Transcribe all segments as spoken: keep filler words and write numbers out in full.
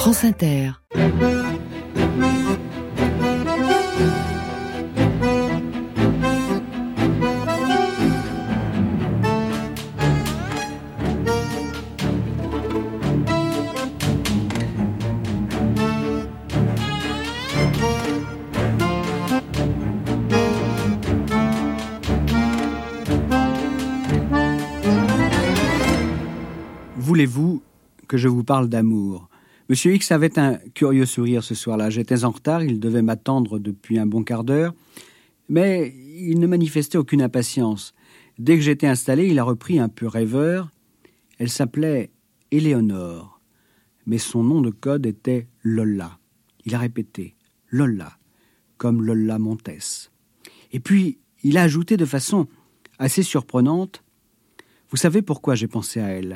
France Inter. Voulez-vous que je vous parle d'amour ? Monsieur X avait un curieux sourire ce soir-là. J'étais en retard, il devait m'attendre depuis un bon quart d'heure, mais il ne manifestait aucune impatience. Dès que j'étais installé, il a repris un peu rêveur. Elle s'appelait Éléonore, mais son nom de code était Lola. Il a répété « Lola », comme Lola Montès. Et puis, il a ajouté de façon assez surprenante « Vous savez pourquoi j'ai pensé à elle ?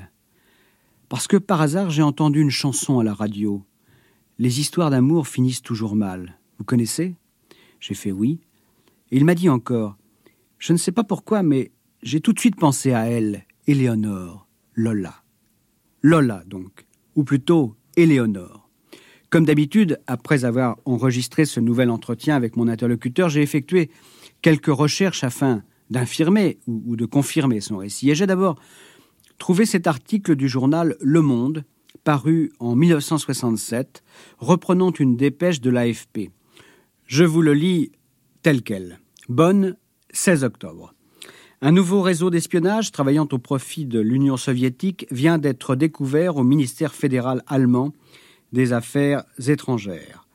Parce que par hasard, j'ai entendu une chanson à la radio. Les histoires d'amour finissent toujours mal. Vous connaissez ? J'ai fait oui. Et il m'a dit encore, je ne sais pas pourquoi, mais j'ai tout de suite pensé à elle, Éléonore, Lola. Lola, donc, ou plutôt Éléonore. Comme d'habitude, après avoir enregistré ce nouvel entretien avec mon interlocuteur, j'ai effectué quelques recherches afin d'infirmer ou, ou de confirmer son récit. Et j'ai d'abord trouvé cet article du journal Le Monde, paru en dix-neuf cent soixante-sept, reprenant une dépêche de l'A F P. Je vous le lis tel quel. Bonn, seize octobre. Un nouveau réseau d'espionnage travaillant au profit de l'Union soviétique vient d'être découvert au ministère fédéral allemand des Affaires étrangères.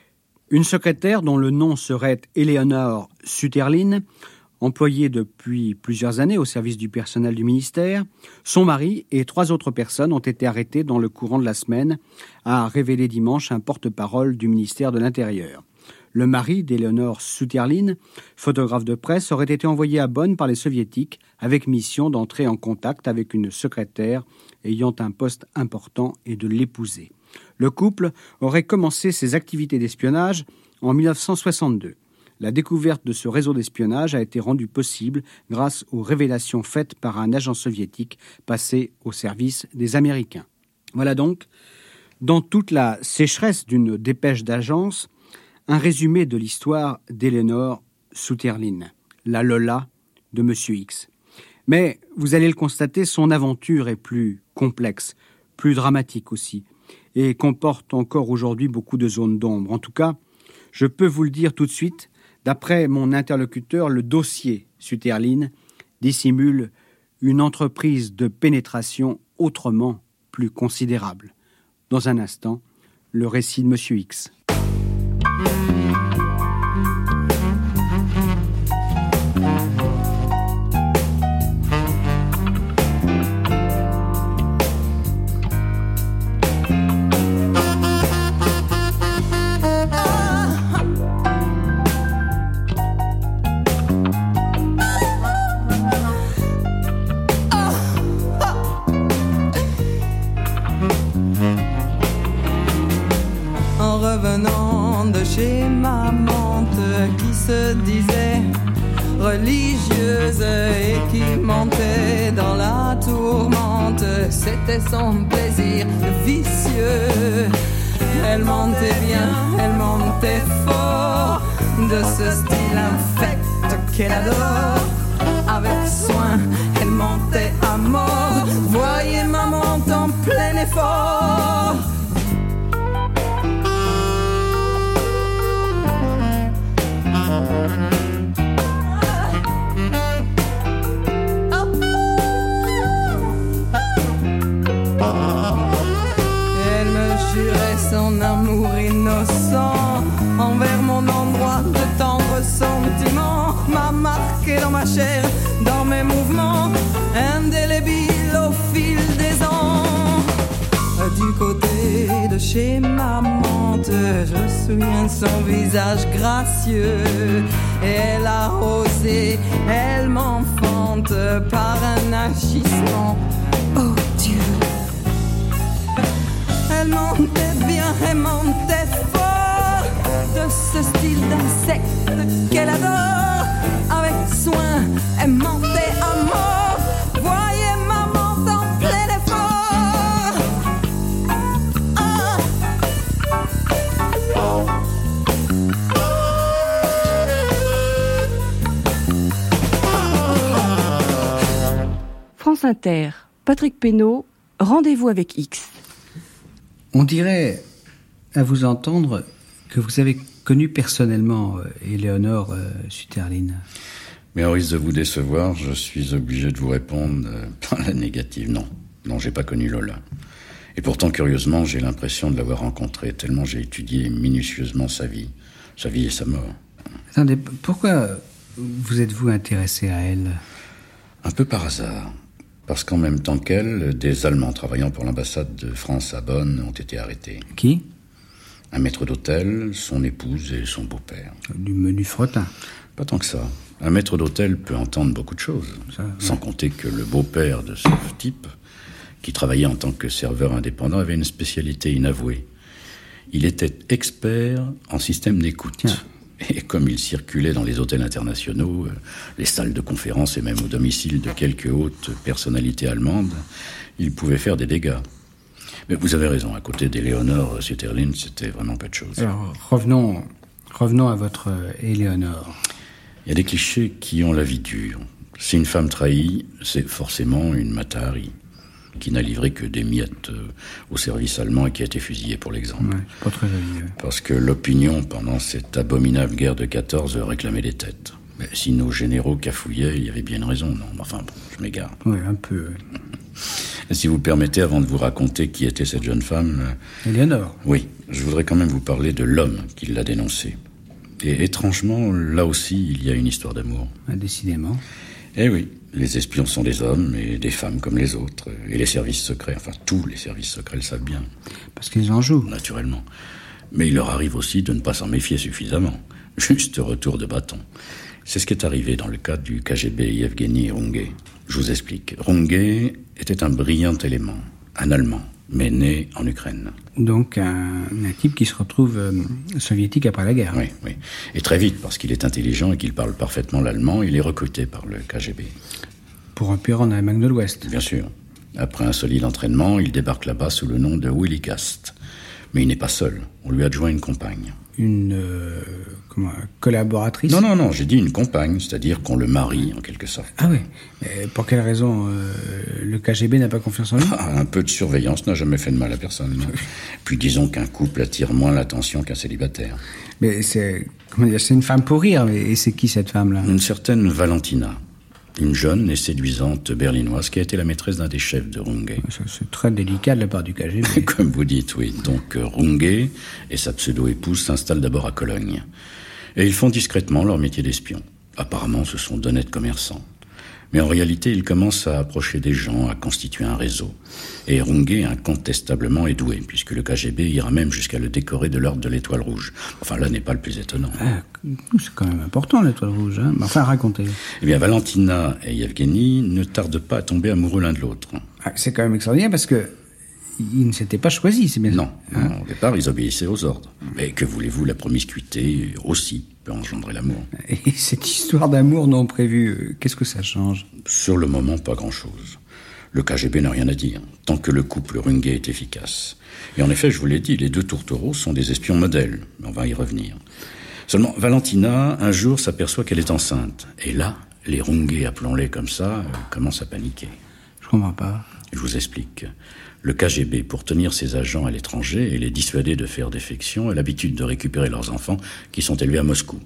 Une secrétaire dont le nom serait Éléonore Süterlin, employée depuis plusieurs années au service du personnel du ministère, son mari et trois autres personnes ont été arrêtés dans le courant de la semaine, a révélé dimanche un porte-parole du ministère de l'Intérieur. Le mari d'Éléonore Süterlin, photographe de presse, aurait été envoyé à Bonn par les soviétiques avec mission d'entrer en contact avec une secrétaire ayant un poste important et de l'épouser. Le couple aurait commencé ses activités d'espionnage en dix-neuf cent soixante-deux. La découverte de ce réseau d'espionnage a été rendue possible grâce aux révélations faites par un agent soviétique passé au service des Américains. Voilà donc, dans toute la sécheresse d'une dépêche d'agence, un résumé de l'histoire d'Éléonore Süterlin, la Lola de Monsieur X. Mais, vous allez le constater, son aventure est plus complexe, plus dramatique aussi, et comporte encore aujourd'hui beaucoup de zones d'ombre. En tout cas, je peux vous le dire tout de suite, d'après mon interlocuteur, le dossier Süterlin dissimule une entreprise de pénétration autrement plus considérable. Dans un instant, le récit de Monsieur X. Chez ma mante qui se disait religieuse et qui montait dans la tourmente, c'était son plaisir vicieux. Elle montait bien, elle montait fort, de ce style infect qu'elle adore. Avec soin, elle montait à mort, voyez ma mante en plein effort. Son amour innocent envers mon endroit de tendre sentiment m'a marqué dans ma chair, dans mes mouvements, indélébile au fil des ans. Du côté de chez ma mante, je souviens son visage gracieux. Elle a osé, elle m'enfante par un agissement. Oh Dieu! Elle montait bien, elle montait fort, de ce style d'insecte qu'elle adore. Avec soin, elle montait à mort, voyez ma mante en plein effort. Ah, France Inter, Patrick Pénaud, Rendez-vous avec X. On dirait, à vous entendre, que vous avez connu personnellement euh, Éléonore euh, Suterline. Mais au risque de vous décevoir, je suis obligé de vous répondre euh, par la négative. Non, non, j'ai pas connu Lola. Et pourtant, curieusement, j'ai l'impression de l'avoir rencontrée, tellement j'ai étudié minutieusement sa vie, sa vie et sa mort. Attendez, pourquoi vous êtes-vous intéressé à elle ? Un peu par hasard. Parce qu'en même temps qu'elle, des Allemands travaillant pour l'ambassade de France à Bonn ont été arrêtés. Qui ? Un maître d'hôtel, son épouse et son beau-père. Du menu fretin. Pas tant que ça. Un maître d'hôtel peut entendre beaucoup de choses. Ça, ouais. Sans compter que le beau-père de ce type, qui travaillait en tant que serveur indépendant, avait une spécialité inavouée. Il était expert en système d'écoute. Tiens. Et comme il circulait dans les hôtels internationaux, les salles de conférence et même au domicile de quelques hautes personnalités allemandes, il pouvait faire des dégâts. Mais vous avez raison, à côté d'Éléonore Suterline, c'était vraiment pas de chose. Alors, revenons, revenons à votre Éléonore. Il y a des clichés qui ont la vie dure. Si une femme trahit, c'est forcément une Matahari, qui n'a livré que des miettes au service allemand et qui a été fusillée pour l'exemple. Ouais, pas très joli. Ouais. Parce que l'opinion, pendant cette abominable guerre de quatorze, réclamait des têtes. Mais si nos généraux cafouillaient, il y avait bien une raison, non ? Enfin, bon, je m'égare. Oui, un peu. Et si vous permettez, avant de vous raconter qui était cette jeune femme... Éléonore. Oui, je voudrais quand même vous parler de l'homme qui l'a dénoncée. Et étrangement, là aussi, il y a une histoire d'amour. Ah, décidément. Eh oui, les espions sont des hommes et des femmes comme les autres. Et les services secrets, enfin tous les services secrets le savent bien. Parce qu'ils en jouent. Naturellement. Mais il leur arrive aussi de ne pas s'en méfier suffisamment. Juste retour de bâton. C'est ce qui est arrivé dans le cas du K G B Yevgeny Runge. Je vous explique. Runge était un brillant élément, un Allemand, mais né en Ukraine. Donc un, un type qui se retrouve euh, soviétique après la guerre. Oui, oui. Et très vite, parce qu'il est intelligent et qu'il parle parfaitement l'allemand, il est recruté par le K G B. Pour un pur en Allemagne de l'Ouest. Bien sûr. Après un solide entraînement, il débarque là-bas sous le nom de Willy Gast. Mais il n'est pas seul. On lui adjoint une compagne. Une euh, comment, collaboratrice ? Non, non, non, j'ai dit une compagne, c'est-à-dire qu'on le marie en quelque sorte. Ah oui, mais pour quelle raison euh, le K G B n'a pas confiance en lui ? Ah, un peu de surveillance n'a jamais fait de mal à personne. Puis disons qu'un couple attire moins l'attention qu'un célibataire. Mais c'est, comment dire, c'est une femme pour rire, mais et c'est qui cette femme-là ? Une certaine Valentina. Une jeune et séduisante berlinoise qui a été la maîtresse d'un des chefs de Runge. C'est très délicat de la part du K G B. Comme vous dites, oui. Donc Runge et sa pseudo-épouse s'installent d'abord à Cologne. Et ils font discrètement leur métier d'espion. Apparemment, ce sont d'honnêtes commerçants. Mais en réalité, ils commencent à approcher des gens, à constituer un réseau. Et Runge, incontestablement, est doué, puisque le K G B ira même jusqu'à le décorer de l'ordre de l'Étoile Rouge. Enfin, là n'est pas le plus étonnant. Ah, c'est quand même important, l'Étoile Rouge. Hein. Enfin, racontez. Eh bien, Valentina et Yevgeny ne tardent pas à tomber amoureux l'un de l'autre. Ah, c'est quand même extraordinaire, parce que ils ne s'étaient pas choisis, c'est bien Non, ça. Hein? Non, au départ, ils obéissaient aux ordres. Mais que voulez-vous, la promiscuité aussi peut engendrer l'amour. Et cette histoire d'amour non prévue, qu'est-ce que ça change ? Sur le moment, pas grand-chose. Le K G B n'a rien à dire, tant que le couple Runge est efficace. Et en effet, je vous l'ai dit, les deux tourtereaux sont des espions modèles. On va y revenir. Seulement, Valentina, un jour, s'aperçoit qu'elle est enceinte. Et là, les Runge, appelons-les comme ça, euh, commencent à paniquer. Je comprends pas. Je vous explique. Le K G B, pour tenir ses agents à l'étranger et les dissuader de faire défection, a l'habitude de récupérer leurs enfants qui sont élevés à Moscou.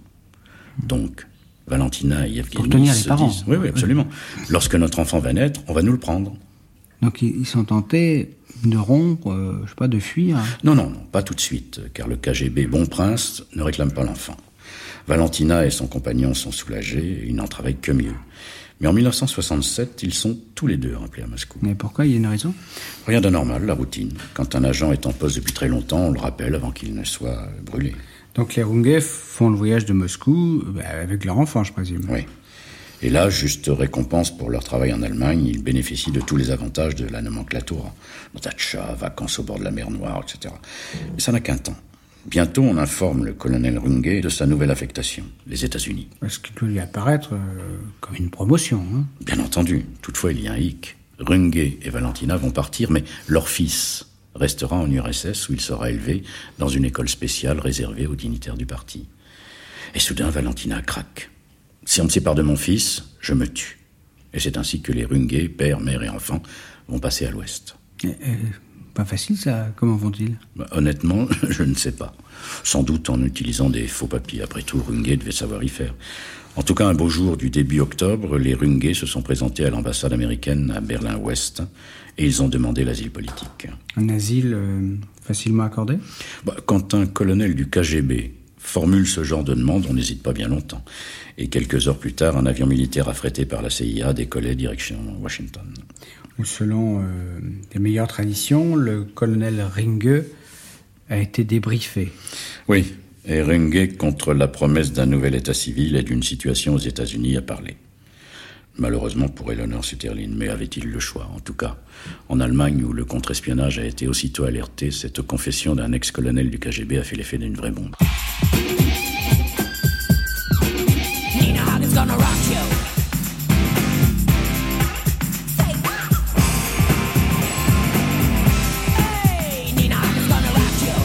Donc, Valentina et Yevgeny pour tenir se les parents. disent... Oui, oui, absolument. Lorsque notre enfant va naître, on va nous le prendre. Donc ils sont tentés de rompre, euh, je sais pas, de fuir. Non, non, non, pas tout de suite, car le K G B, bon prince, ne réclame pas l'enfant. Valentina et son compagnon sont soulagés, ils n'en travaillent que mieux. Mais en mille neuf cent soixante-sept, ils sont tous les deux rappelés à Moscou. Mais pourquoi ? Il y a une raison ? Rien d'anormal, la routine. Quand un agent est en poste depuis très longtemps, on le rappelle avant qu'il ne soit brûlé. Donc les Runge font le voyage de Moscou bah, avec leur enfant, je présume. Oui. Et là, juste récompense pour leur travail en Allemagne, ils bénéficient de tous les avantages de la nomenclature. Datcha, vacances au bord de la mer Noire, et cetera. Mais ça n'a qu'un temps. Bientôt, on informe le colonel Runge de sa nouvelle affectation, les États-Unis. Ce qui peut lui apparaître euh, comme une promotion. Hein. Bien entendu. Toutefois, il y a un hic. Runge et Valentina vont partir, mais leur fils restera en U R S S où il sera élevé dans une école spéciale réservée aux dignitaires du parti. Et soudain, Valentina craque. Si on me sépare de mon fils, je me tue. Et c'est ainsi que les Runge, père, mère et enfants, vont passer à l'ouest. Euh, pas facile ça, comment vont-ils ? Bah, honnêtement, je ne sais pas. Sans doute en utilisant des faux papiers. Après tout, Runge devait savoir y faire. En tout cas, un beau jour du début octobre, les Runge se sont présentés à l'ambassade américaine à Berlin-Ouest et ils ont demandé l'asile politique. Un asile euh, facilement accordé ? Bah, quand un colonel du K G B formule ce genre de demande, on n'hésite pas bien longtemps. Et quelques heures plus tard, un avion militaire affrété par la C I A décollait direction Washington. Où selon euh, les meilleures traditions, le colonel Runge a été débriefé. Oui, et Runge, contre la promesse d'un nouvel état civil et d'une situation aux États-Unis, a parlé. Malheureusement pour Eleanor Sutherland, mais avait-il le choix ? En tout cas, en Allemagne, où le contre-espionnage a été aussitôt alerté, cette confession d'un ex-colonel du K G B a fait l'effet d'une vraie bombe. Nina Hagen's gonna rock you. Hey, Nina Hagen's gonna rock you.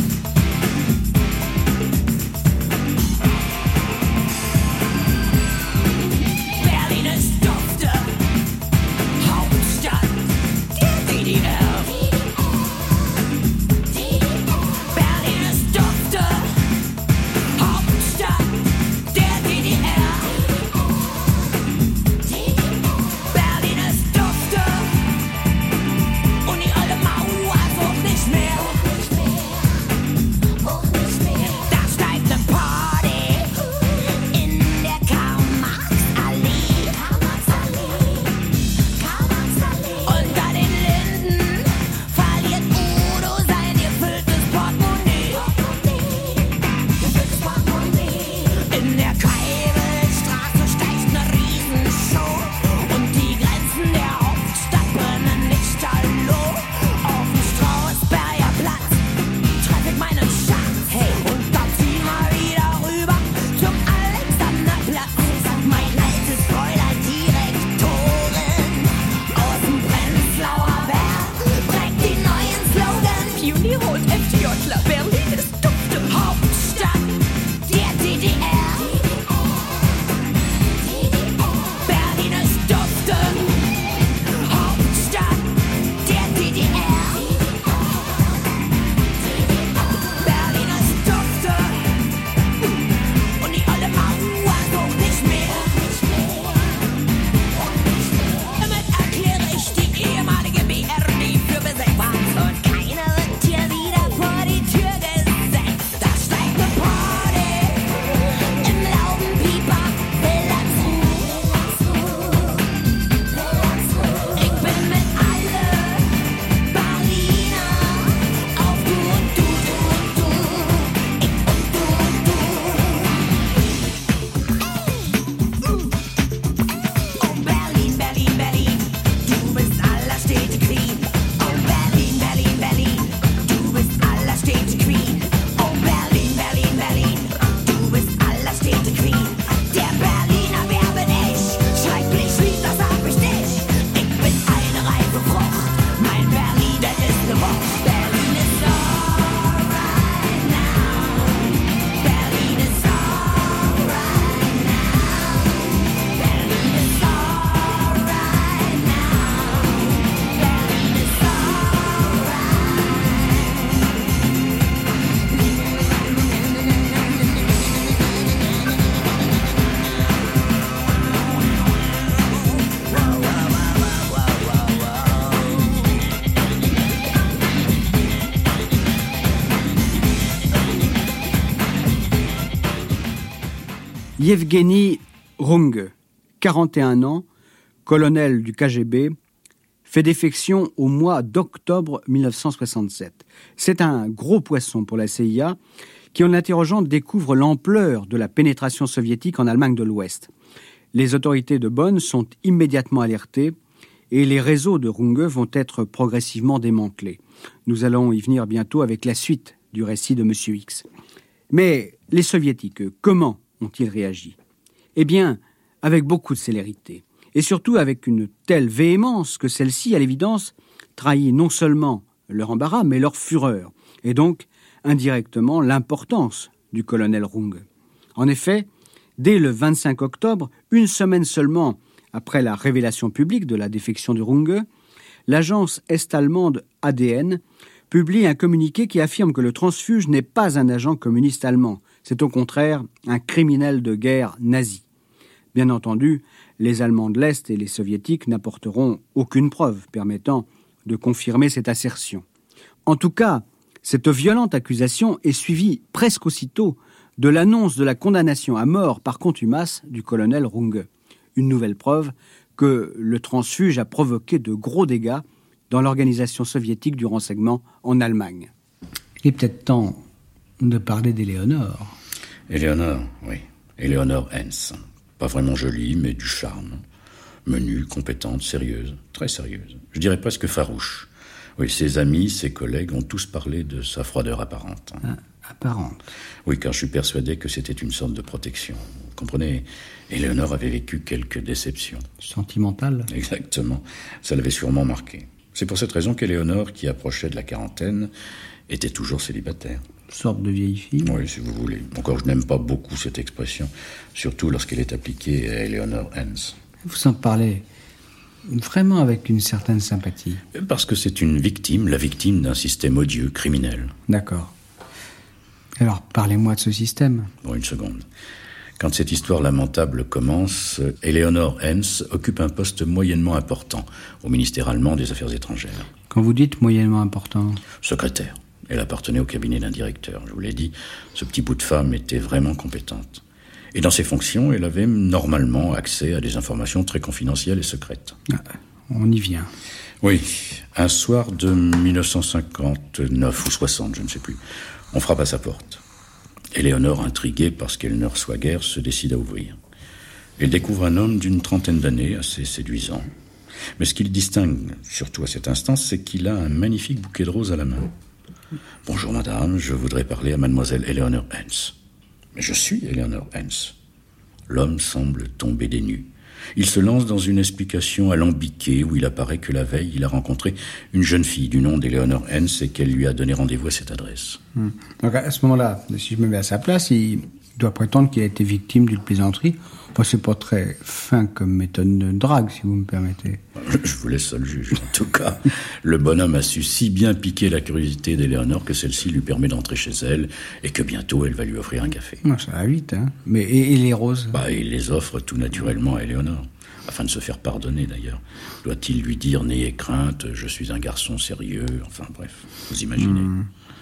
Berlin ist Dufte, Hauptstadt der D D R. Berlin ist Dufte, Hauptstadt der D D R. Berlin ist Dufte und die alte Mauer sucht nicht mehr. Da steigt ne Party in der Karl-Marx-Allee. Unter den Linden verliert Udo sein gefülltes Portemonnaie. In der Keibelstraße steigt ne Riesenshow und die Grenzen der Hauptstadt brennen lichterloh. Auf dem Strausberger Platz treff ich meinen Schatz, hey, und dann zieh mal wieder rüber zum Alexanderplatz. Mein altes Fräulein Direktorin aus dem Prenzlauer Berg prägt den neuen Slogan. Pionierrot FDJler, Berlin ist Dufte, Hauptstadt der D D R. Berlin ist Dufte, Hauptstadt der D D R. Berlin ist Dufte und die alte Mauer sucht nicht mehr. Damit erkläre ich die ehemalige B R D für besetzt. Und keiner wird hier wieder vor die Tür gesetzt. Da steigt ne Party im Laubenpieper Wilhelmsruh. Ich bin mit alle Berliner auf du und du, du und du. Ich und du und du. Oh Berlin, Berlin, Berlin, du bist aller Städte Queen. Oh Berlin, Berlin, Berlin, du bist aller Städte Queen. Oh Berlin, Berlin, Berlin, du bist aller Städte Queen. Der Berliner, wer bin ich? Schrecklich lieb, das hab ich nicht. Ich bin eine reife Frucht, mein Berlin, das ist ne Wucht. Berlin ist alright now. Berlin ist alright now. Berlin ist alright now. Berlin ist Yevgeny Runge, quarante et un ans, colonel du K G B, fait défection au mois d'octobre mille neuf cent soixante-sept. C'est un gros poisson pour la C I A qui, en l'interrogeant, découvre l'ampleur de la pénétration soviétique en Allemagne de l'Ouest. Les autorités de Bonn sont immédiatement alertées et les réseaux de Runge vont être progressivement démantelés. Nous allons y venir bientôt avec la suite du récit de M. X. Mais les Soviétiques, comment ont-ils réagi ? Eh bien, avec beaucoup de célérité, et surtout avec une telle véhémence que celle-ci, à l'évidence, trahit non seulement leur embarras, mais leur fureur, et donc, indirectement, l'importance du colonel Runge. En effet, dès le vingt-cinq octobre, une semaine seulement après la révélation publique de la défection du Runge, l'agence est-allemande A D N publie un communiqué qui affirme que le transfuge n'est pas un agent communiste allemand. C'est au contraire un criminel de guerre nazi. Bien entendu, les Allemands de l'Est et les Soviétiques n'apporteront aucune preuve permettant de confirmer cette assertion. En tout cas, cette violente accusation est suivie presque aussitôt de l'annonce de la condamnation à mort par contumace du colonel Runge. Une nouvelle preuve que le transfuge a provoqué de gros dégâts dans l'organisation soviétique du renseignement en Allemagne. Il est peut-être temps de parler d'Éléonore. Éléonore, oui. Éléonore Hens. Pas vraiment jolie, mais du charme. Menue, compétente, sérieuse, très sérieuse. Je dirais presque farouche. Oui, ses amis, ses collègues ont tous parlé de sa froideur apparente. Ah, apparente. Oui, car je suis persuadé que c'était une sorte de protection. Vous comprenez, Éléonore avait vécu quelques déceptions. Sentimentale. Exactement. Ça l'avait sûrement marqué. C'est pour cette raison qu'Éléonore, qui approchait de la quarantaine, était toujours célibataire. Sorte de vieille fille. Oui, si vous voulez. Encore, je n'aime pas beaucoup cette expression, surtout lorsqu'elle est appliquée à Éléonore Hens. Vous en parlez vraiment avec une certaine sympathie. Parce que c'est une victime, la victime d'un système odieux, criminel. D'accord. Alors, parlez-moi de ce système. Bon, une seconde. Quand cette histoire lamentable commence, Éléonore Hens occupe un poste moyennement important au ministère allemand des Affaires étrangères. Quand vous dites moyennement important? Secrétaire. Elle appartenait au cabinet d'un directeur. Je vous l'ai dit, ce petit bout de femme était vraiment compétente. Et dans ses fonctions, elle avait normalement accès à des informations très confidentielles et secrètes. Ah, on y vient. Oui, un soir de mille neuf cent cinquante-neuf ou soixante, je ne sais plus, on frappe à sa porte. Éléonore, intriguée parce qu'elle ne reçoit guère, se décide à ouvrir. Elle découvre un homme d'une trentaine d'années, assez séduisant. Mais ce qui le distingue, surtout à cet instant, c'est qu'il a un magnifique bouquet de roses à la main. « Bonjour madame, je voudrais parler à mademoiselle Éléonore Hens. »« Mais je suis Éléonore Hens. » L'homme semble tomber des nues. Il se lance dans une explication alambiquée où il apparaît que la veille, il a rencontré une jeune fille du nom d'Éléonore Hens et qu'elle lui a donné rendez-vous à cette adresse. Hum. Donc à ce moment-là, si je me mets à sa place, il doit prétendre qu'il a été victime d'une plaisanterie. Enfin, c'est pas très fin comme méthode de drague, si vous me permettez. Je vous laisse seul juge. En tout cas, le bonhomme a su si bien piquer la curiosité d'Éléonore que celle-ci lui permet d'entrer chez elle et que bientôt elle va lui offrir un café. Non, ça va vite, hein. Mais et, et les roses? Bah, il les offre tout naturellement à Éléonore, afin de se faire pardonner d'ailleurs. Doit-il lui dire, n'ayez crainte, je suis un garçon sérieux, enfin bref, vous imaginez. Mmh.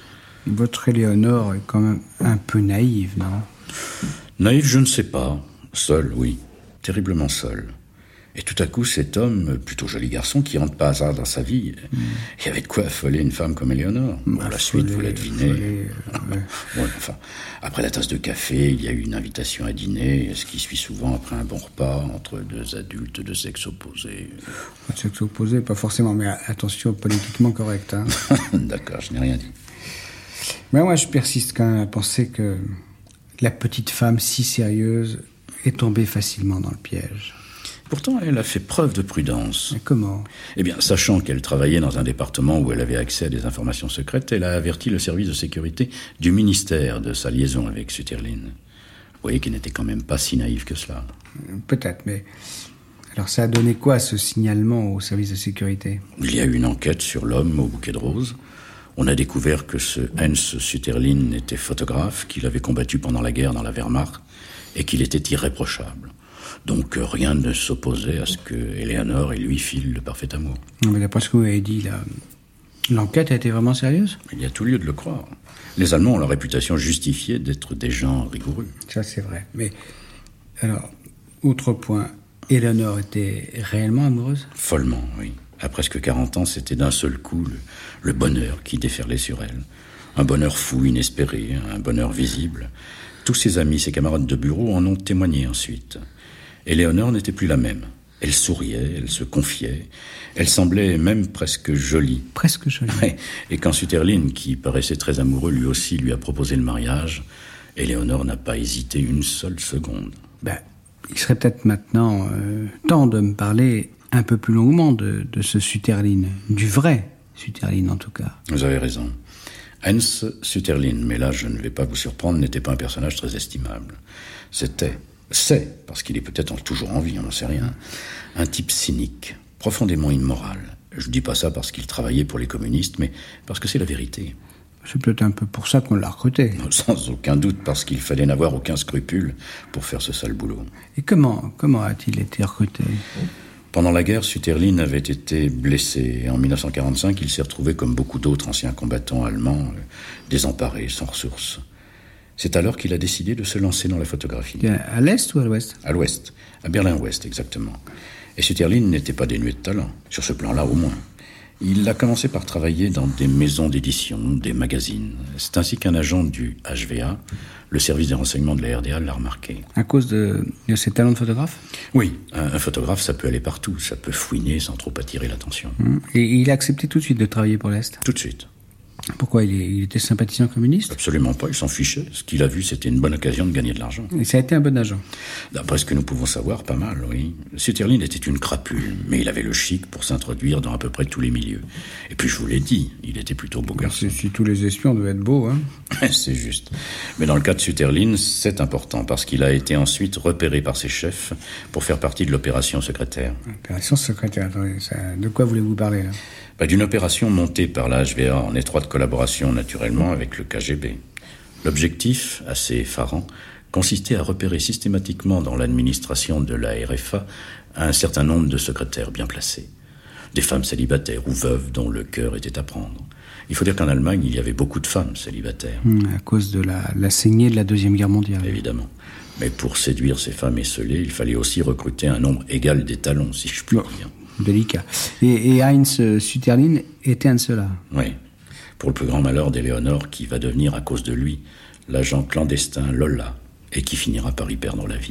Votre Éléonore est quand même un peu naïve, non? Naïve, je ne sais pas. Seul, oui. Terriblement seul. Et tout à coup, cet homme, plutôt joli garçon, qui rentre par hasard dans sa vie, mm. il y avait de quoi affoler une femme comme Éléonore. Bon, la suite, vous la devinez. Affoler, ouais. Ouais, enfin, après la tasse de café, il y a eu une invitation à dîner, ce qui suit souvent après un bon repas entre deux adultes de sexe opposé. De sexe opposé, pas forcément, mais attention, politiquement correct. Hein. D'accord, je n'ai rien dit. Mais moi, je persiste quand même à penser que la petite femme si sérieuse est tombée facilement dans le piège. Pourtant, elle a fait preuve de prudence. Mais comment? Eh bien, sachant qu'elle travaillait dans un département où elle avait accès à des informations secrètes, elle a averti le service de sécurité du ministère de sa liaison avec Sütterlin. Vous voyez qu'elle n'était quand même pas si naïve que cela. Peut-être, mais... Alors ça a donné quoi, ce signalement au service de sécurité? Il y a eu une enquête sur l'homme au bouquet de roses. On a découvert que ce Hens Sütterlin était photographe, qu'il avait combattu pendant la guerre dans la Wehrmacht, et qu'il était irréprochable. Donc rien ne s'opposait à ce que Éléonore et lui filent le parfait amour. Mais d'après ce que vous avez dit, là, l'enquête a été vraiment sérieuse? Il y a tout lieu de le croire. Les Allemands ont la réputation justifiée d'être des gens rigoureux. Ça, c'est vrai. Mais, alors, autre point, Éléonore était réellement amoureuse? Follement, oui. À presque quarante ans, c'était d'un seul coup le, le bonheur qui déferlait sur elle. Un bonheur fou, inespéré, un bonheur visible. Tous ses amis, ses camarades de bureau en ont témoigné ensuite. Éléonore n'était plus la même. Elle souriait, elle se confiait. Elle semblait même presque jolie. Presque jolie. Ouais. Et quand Sütterlin, qui paraissait très amoureux, lui aussi lui a proposé le mariage, Éléonore n'a pas hésité une seule seconde. Ben, il serait peut-être maintenant euh, temps de me parler un peu plus longuement de, de ce Sütterlin. Du vrai Sütterlin, en tout cas. Vous avez raison. Hens Sütterlin, mais là je ne vais pas vous surprendre, n'était pas un personnage très estimable. C'était C'est, parce qu'il est peut-être toujours en vie, on n'en sait rien, un type cynique, profondément immoral. Je ne dis pas ça parce qu'il travaillait pour les communistes, mais parce que c'est la vérité. C'est peut-être un peu pour ça qu'on l'a recruté. Sans aucun doute, parce qu'il fallait n'avoir aucun scrupule pour faire ce sale boulot. Et comment, comment a-t-il été recruté ? Pendant la guerre, Sütterlin avait été blessé. Et en dix-neuf cent quarante-cinq, il s'est retrouvé, comme beaucoup d'autres anciens combattants allemands, euh, désemparés, sans ressources. C'est alors qu'il a décidé de se lancer dans la photographie. À l'Est ou à l'Ouest ? À l'Ouest, à Berlin-Ouest, exactement. Et Sütterlin n'était pas dénué de talent, sur ce plan-là au moins. Il a commencé par travailler dans des maisons d'édition, des magazines. C'est ainsi qu'un agent du H V A, le service des renseignements de la R D A, l'a remarqué. À cause de, de ses talents de photographe ? Oui, un, un photographe, ça peut aller partout, ça peut fouiner sans trop attirer l'attention. Et il a accepté tout de suite de travailler pour l'Est ? Tout de suite. Pourquoi ? il, est, il était sympathisant communiste ? Absolument pas, il s'en fichait. Ce qu'il a vu, c'était une bonne occasion de gagner de l'argent. Et ça a été un bon agent ? D'après ce que nous pouvons savoir, pas mal, oui. Sütterlin était une crapule, mais il avait le chic pour s'introduire dans à peu près tous les milieux. Et puis je vous l'ai dit, il était plutôt beau garçon. Si tous les espions devaient être beaux, hein. C'est juste. Mais dans le cas de Sütterlin, c'est important, parce qu'il a été ensuite repéré par ses chefs pour faire partie de l'opération secrétaire. Opération secrétaire, attendez, ça, de quoi voulez-vous parler, là ? Bah, d'une opération montée par la H V A en étroite collaboration naturellement avec le K G B. L'objectif, assez effarant, consistait à repérer systématiquement dans l'administration de la R F A un certain nombre de secrétaires bien placés. Des femmes célibataires ou veuves dont le cœur était à prendre. Il faut dire qu'en Allemagne, il y avait beaucoup de femmes célibataires. Mmh, à cause de la, la saignée de la Deuxième Guerre mondiale. Évidemment. Mais pour séduire ces femmes esselées, il fallait aussi recruter un nombre égal d'étalons, si je puis bon. dire. Délicat. Et, et Heinz Sütterlin était un de ceux-là. Oui, pour le plus grand malheur d'Éléonore, qui va devenir, à cause de lui, l'agent clandestin Lola, et qui finira par y perdre la vie.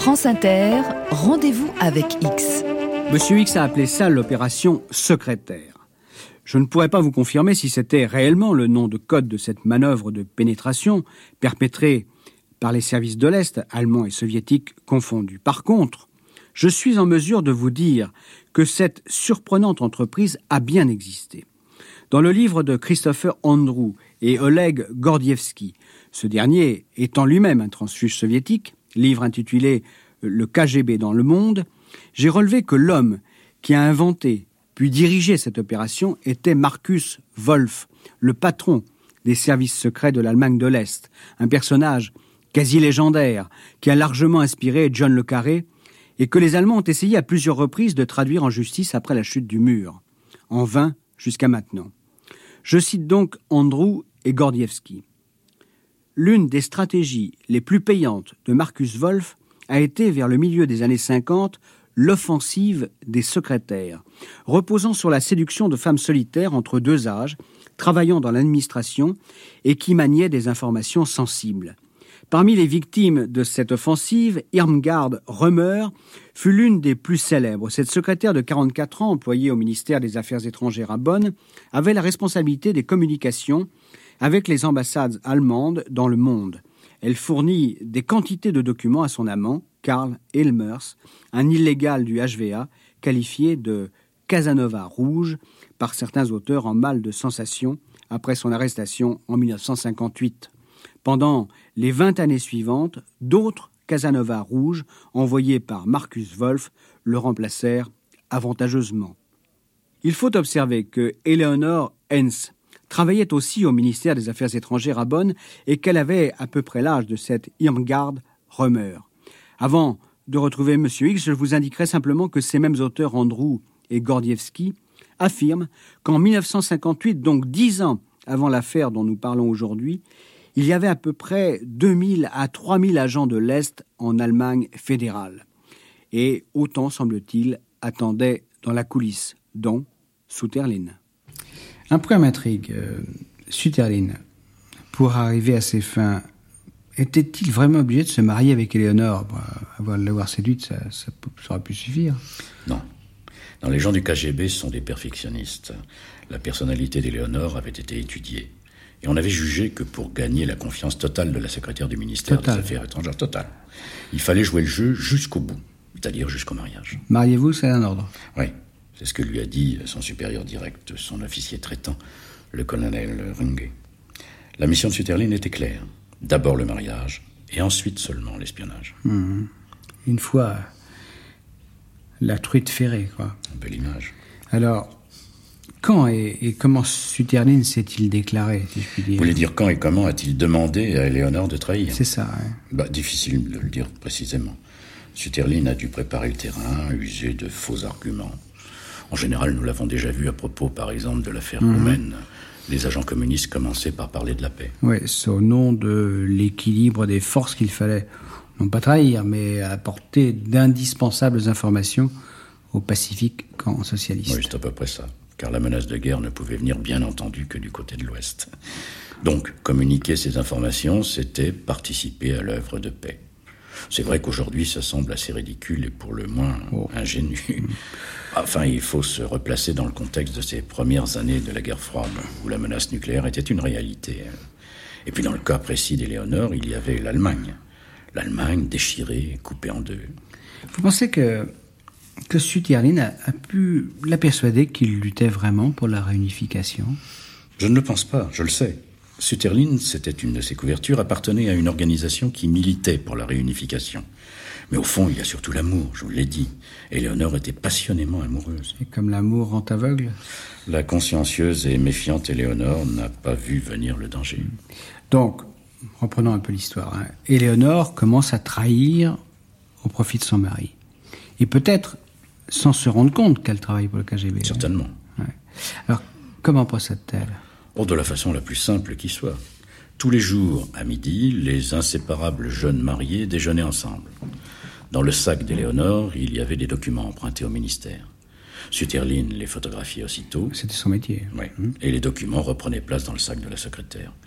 France Inter, rendez-vous avec X. Monsieur X a appelé ça l'opération secrétaire. Je ne pourrais pas vous confirmer si c'était réellement le nom de code de cette manœuvre de pénétration perpétrée par les services de l'Est, allemands et soviétiques confondus. Par contre, je suis en mesure de vous dire que cette surprenante entreprise a bien existé. Dans le livre de Christopher Andrew et Oleg Gordievsky, ce dernier étant lui-même un transfuge soviétique, livre intitulé « Le K G B dans le monde », j'ai relevé que l'homme qui a inventé puis dirigé cette opération était Markus Wolf, le patron des services secrets de l'Allemagne de l'Est, un personnage quasi légendaire qui a largement inspiré John le Carré et que les Allemands ont essayé à plusieurs reprises de traduire en justice après la chute du mur, en vain jusqu'à maintenant. Je cite donc Andrew et Gordievsky. L'une des stratégies les plus payantes de Markus Wolf a été, vers le milieu des années cinquante, l'offensive des secrétaires, reposant sur la séduction de femmes solitaires entre deux âges, travaillant dans l'administration et qui maniaient des informations sensibles. Parmi les victimes de cette offensive, Irmgard Römer fut l'une des plus célèbres. Cette secrétaire de quarante-quatre ans, employée au ministère des Affaires étrangères à Bonn, avait la responsabilité des communications avec les ambassades allemandes dans le monde. Elle fournit des quantités de documents à son amant, Karl Elmers, un illégal du H V A, qualifié de Casanova rouge par certains auteurs en mal de sensation après son arrestation en mille neuf cent cinquante-huit. Pendant les vingt années suivantes, d'autres Casanova rouges, envoyés par Markus Wolf, le remplacèrent avantageusement. Il faut observer que Eleonore Hens travaillait aussi au ministère des Affaires étrangères à Bonn et qu'elle avait à peu près l'âge de cette Irmgard Römer. Avant de retrouver M. X, je vous indiquerai simplement que ces mêmes auteurs, Andrew et Gordievsky, affirment qu'en mille neuf cent cinquante-huit, donc dix ans avant l'affaire dont nous parlons aujourd'hui, il y avait à peu près deux mille à trois mille agents de l'Est en Allemagne fédérale. Et autant, semble-t-il, attendaient dans la coulisse, dont Sütterlin. Un point m'intrigue. Euh, Sütterlin, pour arriver à ses fins, était-il vraiment obligé de se marier avec Éléonore? Bah, avoir l'avoir séduite, ça, ça, ça aurait pu suffire. Non. Non, les gens du K G B sont des perfectionnistes. La personnalité d'Éléonore avait été étudiée. Et on avait jugé que pour gagner la confiance totale de la secrétaire du ministère Total. des Affaires étrangères, totale, il fallait jouer le jeu jusqu'au bout, c'est-à-dire jusqu'au mariage. Mariez-vous, c'est un ordre. Oui, c'est ce que lui a dit son supérieur direct, son officier traitant, le colonel Runge. La mission de Sütterlin était claire. D'abord le mariage, et ensuite seulement l'espionnage. Mmh. Une fois la truite ferrée, quoi. Un peu l'image. Alors, quand et, et comment Sütterlin s'est-il déclaré, si je puis dire? Vous voulez dire quand et comment a-t-il demandé à Éléonore de trahir? C'est ça, oui. Bah, difficile de le dire précisément. Sütterlin a dû préparer le terrain, user de faux arguments. En général, nous l'avons déjà vu à propos, par exemple, de l'affaire mmh. roumaine. Les agents communistes commençaient par parler de la paix. Oui, c'est au nom de l'équilibre des forces qu'il fallait, non pas trahir, mais apporter d'indispensables informations au pacifique camp socialiste. Oui, c'est à peu près ça. Car la menace de guerre ne pouvait venir, bien entendu, que du côté de l'Ouest. Donc, communiquer ces informations, c'était participer à l'œuvre de paix. C'est vrai qu'aujourd'hui, ça semble assez ridicule et pour le moins oh. ingénu. Enfin, il faut se replacer dans le contexte de ces premières années de la guerre froide, où la menace nucléaire était une réalité. Et puis dans le cas précis d'Éléonore, il y avait l'Allemagne. L'Allemagne déchirée, coupée en deux. Vous pensez que, que Sütterlin a, a pu la persuader qu'il luttait vraiment pour la réunification? Je ne le pense pas, je le sais. Sütterlin, c'était une de ses couvertures, appartenait à une organisation qui militait pour la réunification. Mais au fond, il y a surtout l'amour, je vous l'ai dit. Éléonore était passionnément amoureuse. Et comme l'amour rend aveugle? La consciencieuse et méfiante Éléonore n'a pas vu venir le danger. Donc, reprenons un peu l'histoire. Hein. Éléonore commence à trahir au profit de son mari. Et peut-être sans se rendre compte qu'elle travaille pour le K G B. Certainement. Ouais. Alors, comment procède-t-elle? Oh, de la façon la plus simple qui soit. Tous les jours, à midi, les inséparables jeunes mariés déjeunaient ensemble. Dans le sac d'Éléonore, il y avait des documents empruntés au ministère. Sütterlin les photographiait aussitôt. C'était son métier. Oui, mmh. Et les documents reprenaient place dans le sac de la secrétaire.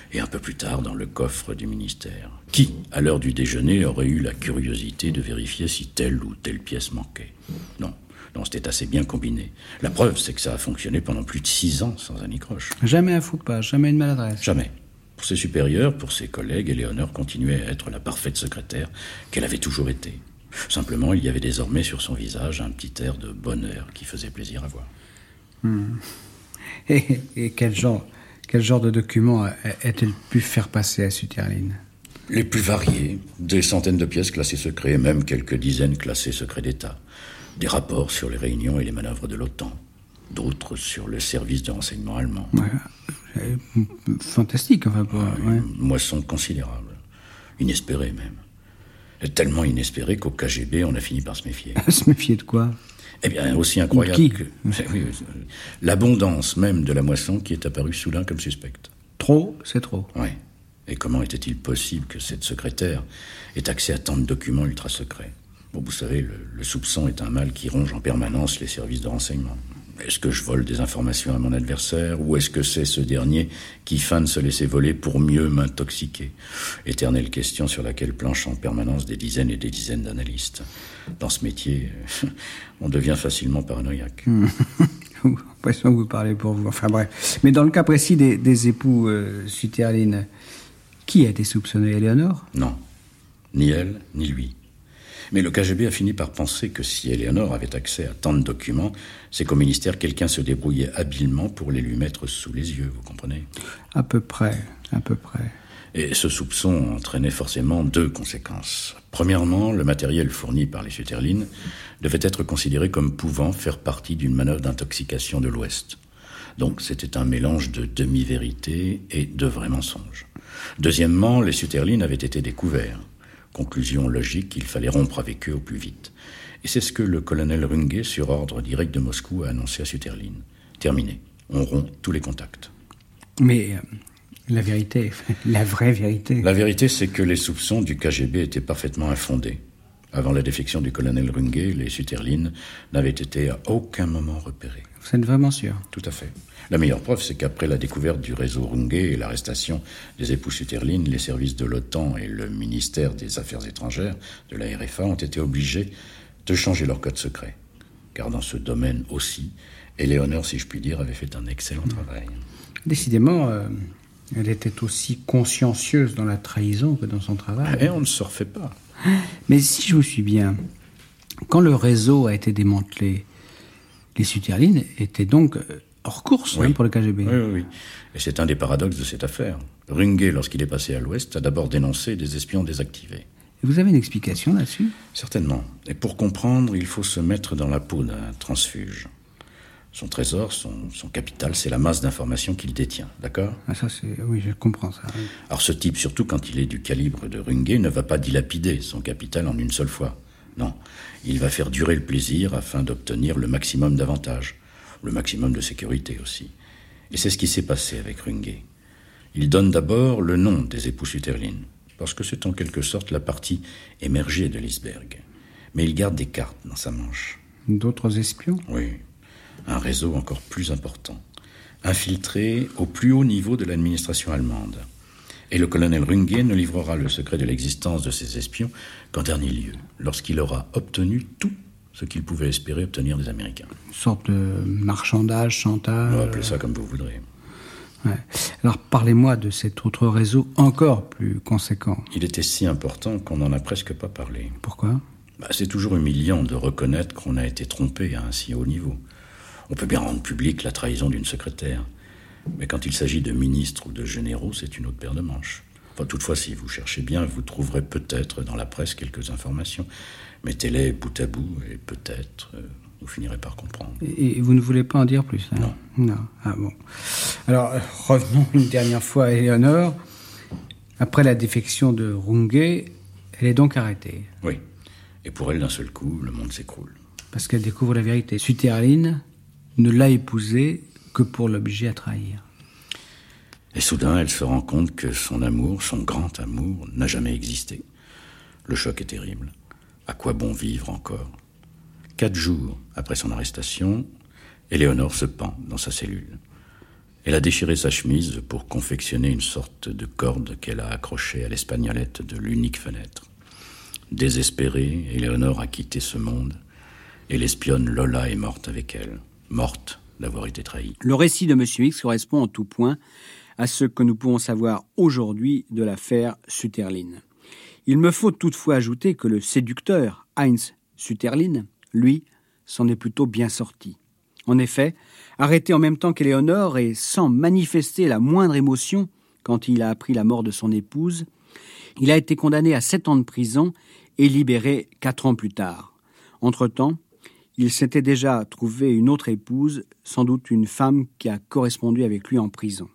et un peu plus tard dans le coffre du ministère. Qui, à l'heure du déjeuner, aurait eu la curiosité de vérifier si telle ou telle pièce manquait? Non, non, c'était assez bien combiné. La preuve, c'est que ça a fonctionné pendant plus de six ans sans anicroche. Jamais un faux pas, jamais une maladresse. Jamais. Pour ses supérieurs, pour ses collègues, Éléonore continuait à être la parfaite secrétaire qu'elle avait toujours été. Simplement, il y avait désormais sur son visage un petit air de bonheur qui faisait plaisir à voir. Hmm. Et, et quel genre, quel genre de documents a-t-elle pu faire passer à Suterline? Les plus variés, des centaines de pièces classées secrets, et même quelques dizaines classées secrets d'État. Des rapports sur les réunions et les manœuvres de l'OTAN. D'autres sur le service de renseignement allemand. Ouais. Fantastique, enfin. Pour, ouais, ouais. Une moisson considérable. Inespérée même. Tellement inespérée qu'au K G B, on a fini par se méfier. Se méfier de quoi? Eh bien, aussi incroyable qui que... Oui, l'abondance même de la moisson qui est apparue soudain comme suspecte. Trop, c'est trop. Oui. Et comment était-il possible que cette secrétaire ait accès à tant de documents ultra secrets? Bon, vous savez, le, le soupçon est un mal qui ronge en permanence les services de renseignement. Est-ce que je vole des informations à mon adversaire, ou est-ce que c'est ce dernier qui feint de se laisser voler pour mieux m'intoxiquer? Éternelle question sur laquelle planchent en permanence des dizaines et des dizaines d'analystes. Dans ce métier, on devient facilement paranoïaque. Mmh. J'ai l'impression que vous parlez pour vous. Enfin bref. Mais dans le cas précis des, des époux euh, Suterline, qui a été soupçonné? Éléonore? Non. Ni elle, ni lui. Mais le K G B a fini par penser que si Éléonore avait accès à tant de documents, c'est qu'au ministère, quelqu'un se débrouillait habilement pour les lui mettre sous les yeux, vous comprenez? À peu près, à peu près. Et ce soupçon entraînait forcément deux conséquences. Premièrement, le matériel fourni par les Suterline devait être considéré comme pouvant faire partie d'une manœuvre d'intoxication de l'Ouest. Donc c'était un mélange de demi-vérité et de vrais mensonges. Deuxièmement, les Suterline avaient été découverts. Conclusion logique, il fallait rompre avec eux au plus vite. Et c'est ce que le colonel Runge, sur ordre direct de Moscou, a annoncé à Suterline. Terminé. On rompt tous les contacts. Mais euh, la vérité, la vraie vérité... La vérité, c'est que les soupçons du K G B étaient parfaitement infondés. Avant la défection du colonel Runge, les Suterline n'avaient été à aucun moment repérés. Vous êtes vraiment sûr? Tout à fait. La meilleure preuve, c'est qu'après la découverte du réseau Runge et l'arrestation des époux Suterline, les services de l'OTAN et le ministère des Affaires étrangères de la R F A ont été obligés de changer leur code secret. Car dans ce domaine aussi, Éléonore, si je puis dire, avait fait un excellent travail. Décidément, euh, elle était aussi consciencieuse dans la trahison que dans son travail. Et on ne se refait pas. Mais si je vous suis bien, quand le réseau a été démantelé, les Suterline étaient donc hors course oui. hein, pour le K G B. Oui, oui, oui. Et c'est un des paradoxes de cette affaire. Runge, lorsqu'il est passé à l'Ouest, a d'abord dénoncé des espions désactivés. Et vous avez une explication là-dessus? Certainement. Et pour comprendre, il faut se mettre dans la peau d'un transfuge. Son trésor, son, son capital, c'est la masse d'informations qu'il détient, d'accord? Ah, ça, c'est... Oui, je comprends ça. Oui. Alors ce type, surtout quand il est du calibre de Runge, ne va pas dilapider son capital en une seule fois. Non, il va faire durer le plaisir afin d'obtenir le maximum d'avantages, le maximum de sécurité aussi. Et c'est ce qui s'est passé avec Runge. Il donne d'abord le nom des époux Suterline, parce que c'est en quelque sorte la partie émergée de l'iceberg. Mais il garde des cartes dans sa manche. D'autres espions? Oui, un réseau encore plus important, infiltré au plus haut niveau de l'administration allemande. Et le colonel Runge ne livrera le secret de l'existence de ces espions qu'en dernier lieu, lorsqu'il aura obtenu tout ce qu'il pouvait espérer obtenir des Américains. Une sorte de marchandage, chantage... On va appeler ça comme vous voudrez. Ouais. Alors parlez-moi de cet autre réseau encore plus conséquent. Il était si important qu'on n'en a presque pas parlé. Pourquoi? Bah, c'est toujours humiliant de reconnaître qu'on a été trompé à un si haut niveau. On peut bien rendre publique la trahison d'une secrétaire. Mais quand il s'agit de ministres ou de généraux, c'est une autre paire de manches. Enfin, toutefois, si vous cherchez bien, vous trouverez peut-être dans la presse quelques informations. Mettez-les bout à bout et peut-être euh, vous finirez par comprendre. Et vous ne voulez pas en dire plus hein? Non. Non. Ah bon. Alors, revenons une dernière fois à Éléonore. Après la défection de Runge, elle est donc arrêtée. Oui. Et pour elle, d'un seul coup, le monde s'écroule. Parce qu'elle découvre la vérité. Suterline ne l'a épousée que pour l'obliger à trahir. Et soudain, elle se rend compte que son amour, son grand amour, n'a jamais existé. Le choc est terrible. À quoi bon vivre encore? Quatre jours après son arrestation, Éléonore se pend dans sa cellule. Elle a déchiré sa chemise pour confectionner une sorte de corde qu'elle a accrochée à l'espagnolette de l'unique fenêtre. Désespérée, Éléonore a quitté ce monde et l'espionne Lola est morte avec elle, morte d'avoir été trahie. Le récit de M. X correspond en tout point à ce que nous pouvons savoir aujourd'hui de l'affaire Sütterlin. Il me faut toutefois ajouter que le séducteur Heinz Sütterlin, lui, s'en est plutôt bien sorti. En effet, arrêté en même temps qu'Éléonore et sans manifester la moindre émotion quand il a appris la mort de son épouse, il a été condamné à sept ans de prison et libéré quatre ans plus tard. Entre-temps, il s'était déjà trouvé une autre épouse, sans doute une femme qui a correspondu avec lui en prison.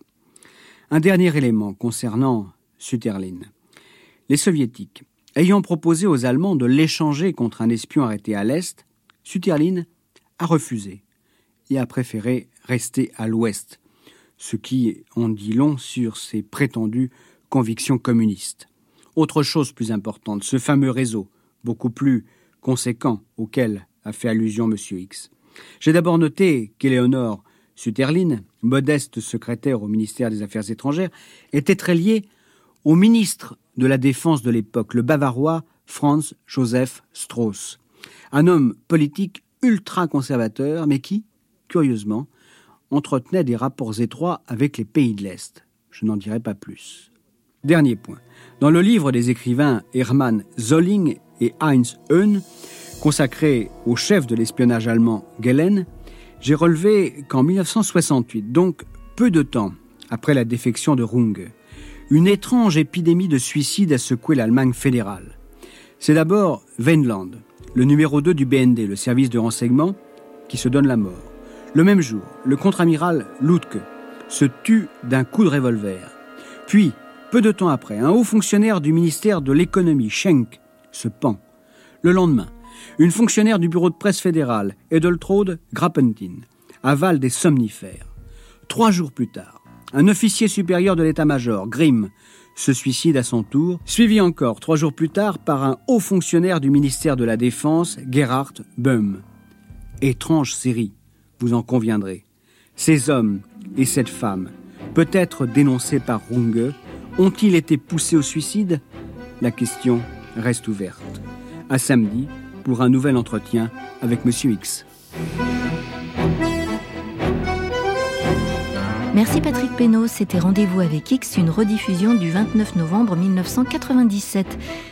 Un dernier élément concernant Sütterlin. Les Soviétiques, ayant proposé aux Allemands de l'échanger contre un espion arrêté à l'Est, Sütterlin a refusé et a préféré rester à l'Ouest, ce qui en dit long sur ses prétendues convictions communistes. Autre chose plus importante, ce fameux réseau, beaucoup plus conséquent, auquel a fait allusion M. X. J'ai d'abord noté qu'Éléonore Sütterlin, modeste secrétaire au ministère des Affaires étrangères, était très liée au ministre de la Défense de l'époque, le bavarois Franz Joseph Strauß, un homme politique ultra-conservateur, mais qui, curieusement, entretenait des rapports étroits avec les pays de l'Est. Je n'en dirai pas plus. Dernier point. Dans le livre des écrivains Hermann Zolling et Heinz Höhn, consacré au chef de l'espionnage allemand Gehlen, j'ai relevé qu'en mille neuf cent soixante-huit, donc peu de temps après la défection de Runge, une étrange épidémie de suicide a secoué l'Allemagne fédérale. C'est d'abord Wendland, le numéro deux du B N D, le service de renseignement, qui se donne la mort. Le même jour, le contre-amiral Lütke se tue d'un coup de revolver. Puis, peu de temps après, un haut fonctionnaire du ministère de l'économie, Schenk, se pend. Le lendemain, une fonctionnaire du bureau de presse fédéral, Edeltraud Grappentin, avale des somnifères. Trois jours plus tard, un officier supérieur de l'état-major, Grimm, se suicide à son tour, suivi encore trois jours plus tard par un haut fonctionnaire du ministère de la Défense, Gerhard Böhm. Étrange série, vous en conviendrez. Ces hommes et cette femme, peut-être dénoncés par Runge, ont-ils été poussés au suicide ? La question reste ouverte. À samedi pour un nouvel entretien avec M. X. Merci Patrick Pénaud, c'était Rendez-vous avec X, une rediffusion du vingt-neuf novembre mille neuf cent quatre-vingt-dix-sept.